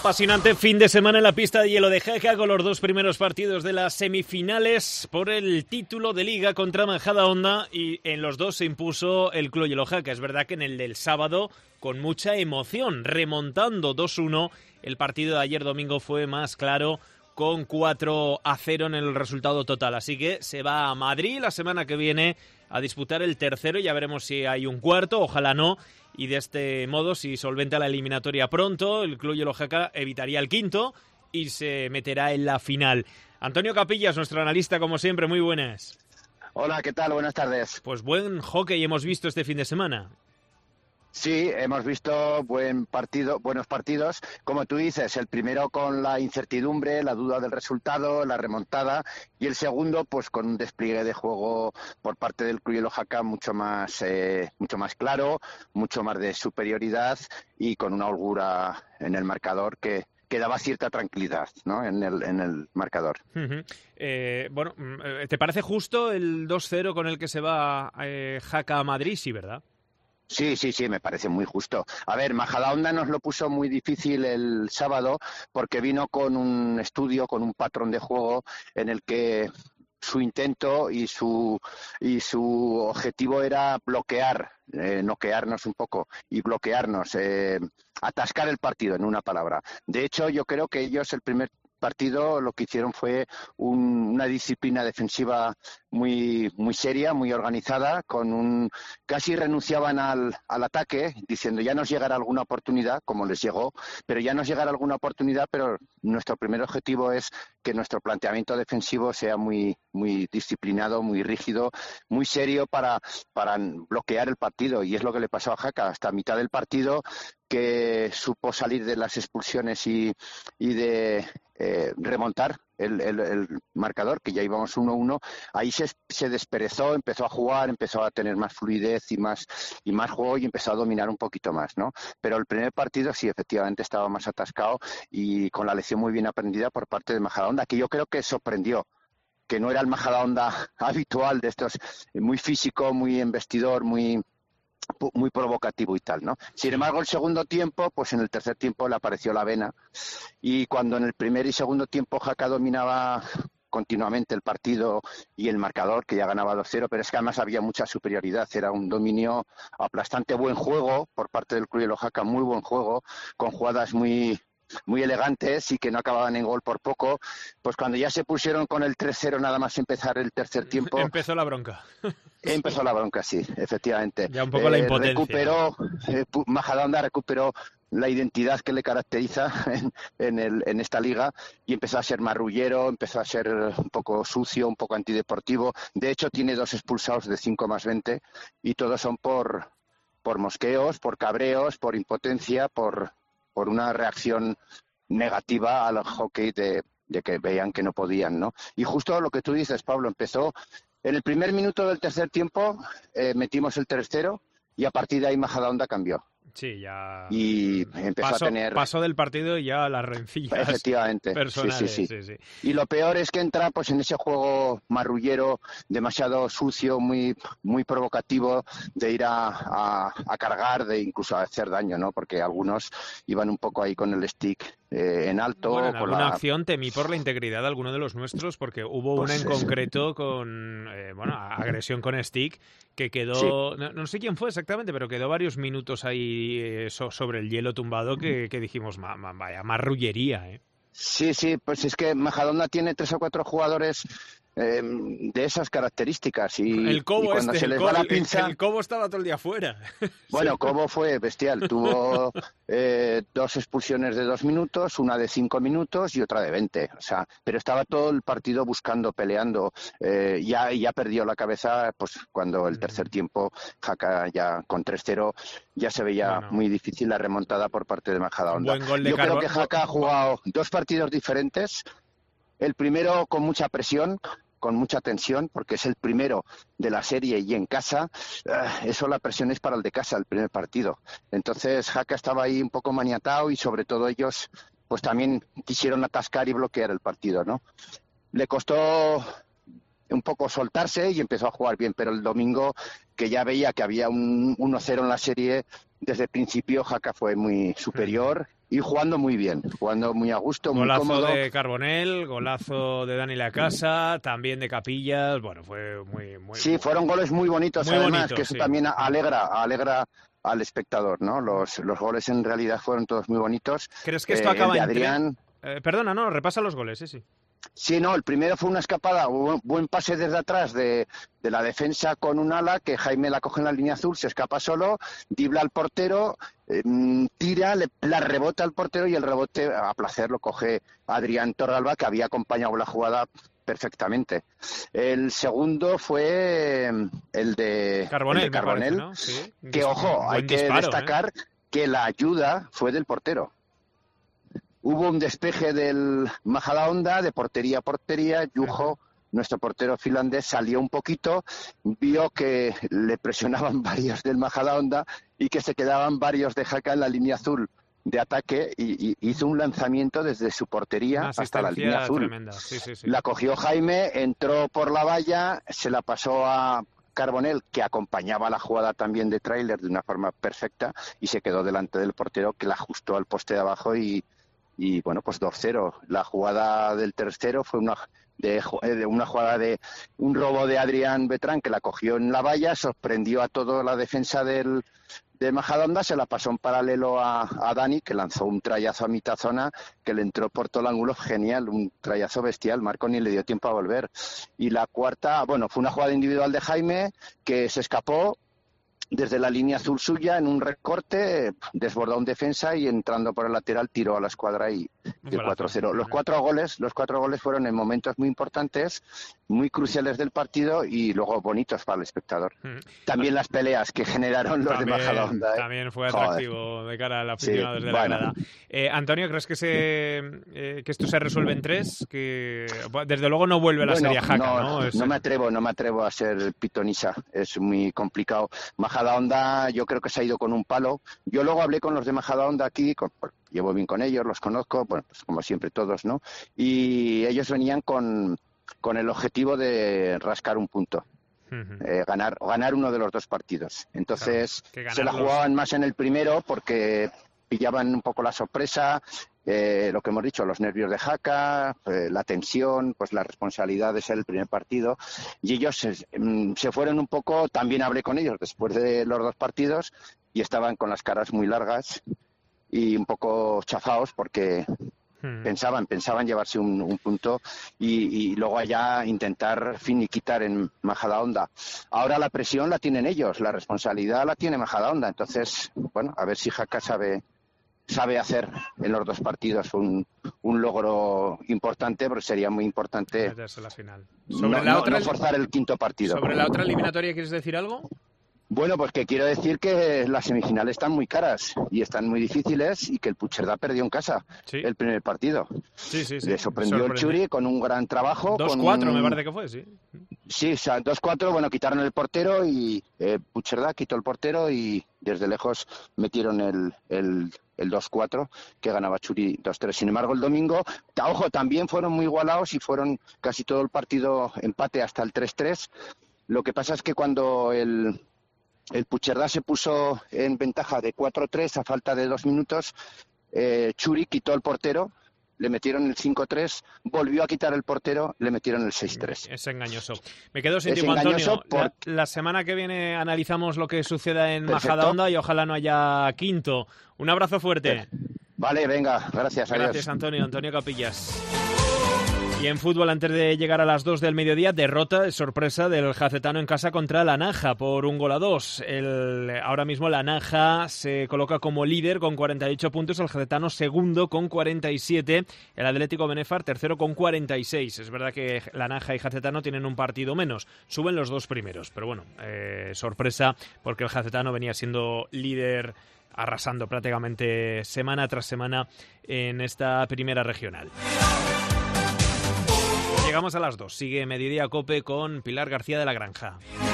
Apasionante fin de semana en la pista de hielo de Jaca con los dos primeros partidos de las semifinales por el título de Liga contra Majadahonda, y en los dos se impuso el Club Hielo Jaca. Es verdad que en el del sábado con mucha emoción, remontando 2-1. El partido de ayer domingo fue más claro, con 4-0 en el resultado total. Así que se va a Madrid la semana que viene a disputar el tercero. Ya veremos si hay un cuarto, ojalá no. Y de este modo, si solventa la eliminatoria pronto, el Club Hielo Jaca evitaría el quinto y se meterá en la final. Antonio Capillas, nuestro analista, como siempre, muy buenas. Hola, ¿qué tal? Buenas tardes. Pues buen hockey hemos visto este fin de semana. Sí, hemos visto buenos partidos. Como tú dices, el primero con la incertidumbre, la duda del resultado, la remontada, y el segundo, pues con un despliegue de juego por parte del Club Hielo Jaca mucho más claro, mucho más de superioridad y con una holgura en el marcador que daba cierta tranquilidad, ¿no? en el marcador. Uh-huh. Bueno, ¿te parece justo el 2-0 con el que se va Jaca a Madrid? Sí, ¿verdad? Sí, me parece muy justo. A ver, Majadahonda nos lo puso muy difícil el sábado porque vino con un estudio, con un patrón de juego en el que su intento y su objetivo era bloquear, noquearnos un poco y bloquearnos, atascar el partido, en una palabra. De hecho, yo creo que ellos el primer partido lo que hicieron fue una disciplina defensiva muy seria, muy organizada, casi renunciaban al ataque, diciendo ya nos llegará alguna oportunidad, como les llegó, pero ya nos llegará alguna oportunidad, pero nuestro primer objetivo es que nuestro planteamiento defensivo sea muy disciplinado, muy rígido, muy serio para bloquear el partido, y es lo que le pasó a Jaca hasta mitad del partido, que supo salir de las expulsiones y de remontar el marcador, que ya íbamos 1-1. Ahí se desperezó, empezó a jugar, empezó a tener más fluidez y más juego, y empezó a dominar un poquito más, ¿no? Pero el primer partido sí, efectivamente estaba más atascado y con la lección muy bien aprendida por parte de Majadahonda, que yo creo que sorprendió, que no era el Majadahonda habitual, de estos muy físico, muy embestidor, muy provocativo y tal, ¿no? Sin embargo, el segundo tiempo, pues en el tercer tiempo le apareció la vena, y cuando en el primer y segundo tiempo Jaca dominaba continuamente el partido y el marcador, que ya ganaba 2-0, pero es que además había mucha superioridad, era un dominio aplastante, buen juego por parte del Club Hielo Jaca, muy buen juego, con jugadas muy elegantes y que no acababan en gol por poco. Pues cuando ya se pusieron con el 3-0 nada más empezar el tercer tiempo, empezó la bronca. Empezó la bronca, sí, efectivamente. Ya un poco la impotencia. Majadahonda recuperó la identidad que le caracteriza en esta liga, y empezó a ser marrullero, empezó a ser un poco sucio, un poco antideportivo. De hecho, tiene 2 expulsados de 5+20, y todos son por mosqueos, por cabreos, por impotencia, por una reacción negativa al hockey de que veían que no podían, ¿no? Y justo lo que tú dices, Pablo, empezó en el primer minuto del tercer tiempo, metimos el 3-0, y a partir de ahí Majadahonda cambió. Sí, ya. Y empezó a tener... Pasó del partido y ya las rencillas. Efectivamente, personales. Sí. Y lo peor es que entra pues en ese juego marrullero, demasiado sucio, muy provocativo, de ir a cargar, de incluso a hacer daño, ¿no? Porque algunos iban un poco ahí con el stick en alto. Bueno, en alguna acción temí por la integridad de alguno de los nuestros, porque hubo una en concreto con agresión con stick, que quedó, sí. No sé quién fue exactamente, pero quedó varios minutos ahí sobre el hielo tumbado, que dijimos, vaya marrullería, ¿eh? Sí, pues es que Majadahonda tiene 3 o 4 jugadores de esas características, y el Cobo, y cuando se les va la pinza... el Cobo estaba todo el día fuera. Bueno, sí. Cobo fue bestial, tuvo 2 expulsiones de 2 minutos, una de 5 minutos y otra de 20, o sea, pero estaba todo el partido buscando, peleando, ya perdió la cabeza pues cuando el tercer tiempo Jaca ya con 3-0 ya se veía muy difícil la remontada por parte de Majadahonda. Yo creo que Jaca ha jugado 2 partidos diferentes, el primero con mucha presión, con mucha tensión, porque es el primero de la serie y en casa, eso, la presión es para el de casa, el primer partido. Entonces Jaca estaba ahí un poco maniatado, y sobre todo ellos pues también quisieron atascar y bloquear el partido, ¿no? Le costó un poco soltarse y empezó a jugar bien, pero el domingo, que ya veía que había un 1-0 en la serie, desde el principio Jaca fue muy superior y jugando muy bien, jugando muy a gusto, muy cómodo. Golazo de Carbonell, golazo de Dani Lacasa, también de Capillas, bueno, fue muy... Sí, fueron goles muy bonitos, muy además, bonito, que eso sí. también alegra al espectador, ¿no? Los goles en realidad fueron todos muy bonitos. ¿Crees que esto acaba en Adrián... Perdona, no, repasa los goles, sí. Sí, no, el primero fue una escapada, buen pase desde atrás de la defensa con un ala, que Jaime la coge en la línea azul, se escapa solo, dribla al portero, tira, la rebota al portero y el rebote a placer lo coge Adrián Torralba, que había acompañado la jugada perfectamente. El segundo fue el de Carbonell, parece, ¿no? Sí. Que ojo, hay que destacar que la ayuda fue del portero. Hubo un despeje del Majadahonda de portería a portería. Yujo, nuestro portero finlandés, salió un poquito, vio que le presionaban varios del Majadahonda y que se quedaban varios de Jaca en la línea azul de ataque y hizo un lanzamiento desde su portería hasta la línea azul. Tremenda. Sí. La cogió Jaime, entró por la valla, se la pasó a Carbonell, que acompañaba la jugada también de tráiler de una forma perfecta, y se quedó delante del portero, que la ajustó al poste de abajo y bueno, pues 2-0. La jugada del tercero fue una jugada de un robo de Adrián Betrán, que la cogió en la valla, sorprendió a toda la defensa de Majadahonda, se la pasó en paralelo a Dani, que lanzó un trayazo a mitad zona que le entró por todo el ángulo, genial, un trayazo bestial. Marco ni le dio tiempo a volver. Y la cuarta, bueno, fue una jugada individual de Jaime, que se escapó desde la línea azul suya en un recorte, desbordó un defensa y entrando por el lateral tiró a la escuadra y el 4-0. Los cuatro goles fueron en momentos muy importantes, muy cruciales del partido y luego bonitos para el espectador. También las peleas que generaron los de Majadahonda. También fue atractivo de cara al aficionado desde la grada. Antonio, ¿crees que esto se resuelve en 3? Que desde luego no vuelve la serie a Jaca, ¿no? No me atrevo a ser pitonisa, es muy complicado. Majadahonda yo creo que se ha ido con un palo. Yo luego hablé con los de Majadahonda aquí, llevo bien con ellos, los conozco, bueno, pues como siempre todos, ¿no? Y ellos venían con el objetivo de rascar un punto. Ganar uno de los dos partidos. Entonces, claro, se la jugaban más en el primero porque pillaban un poco la sorpresa, lo que hemos dicho, los nervios de Jaca, la tensión, pues la responsabilidad de ser el primer partido, y ellos se fueron un poco. También hablé con ellos después de los dos partidos y estaban con las caras muy largas y un poco chafados porque pensaban llevarse un punto y luego allá intentar finiquitar en Majadahonda. Ahora la presión la tienen ellos, la responsabilidad la tiene Majadahonda. Entonces, bueno, a ver si Jaca sabe hacer en los dos partidos un logro importante, porque sería muy importante meterse a la final. No forzar el quinto partido. ¿Sobre la otra eliminatoria quieres decir algo? Bueno, pues que quiero decir que las semifinales están muy caras y están muy difíciles y que el Puigcerdá perdió en casa el primer partido. Sí. Le sorprendió el Churi con un gran trabajo. 2-4 me parece que fue, sí. Sí, o sea, 2-4, bueno, quitaron el portero y Puigcerdá quitó el portero y desde lejos metieron el 2-4, que ganaba Churi 2-3. Sin embargo, el domingo, ojo, también fueron muy igualados y fueron casi todo el partido empate hasta el 3-3. Lo que pasa es que cuando el Puigcerdá se puso en ventaja de 4-3 a falta de 2 minutos, Churi quitó el portero, le metieron el 5-3, volvió a quitar el portero, le metieron el 6-3. Es engañoso. Me quedo sin tiempo, Antonio. La semana que viene analizamos lo que suceda en Majadahonda y ojalá no haya quinto. Un abrazo fuerte. Vale, venga, gracias. Gracias, Antonio. Antonio Capillas. Y en fútbol, antes de llegar a las 2 del mediodía, derrota, sorpresa del Jacetano en casa contra la Naja por 1-2. Ahora mismo la Naja se coloca como líder con 48 puntos, el Jacetano segundo con 47, el Atlético Benefar tercero con 46. Es verdad que la Naja y Jacetano tienen un partido menos, suben los dos primeros, pero bueno, sorpresa porque el Jacetano venía siendo líder, arrasando prácticamente semana tras semana en esta primera regional. Llegamos a las 2. Sigue Mediodía Cope con Pilar García de la Granja.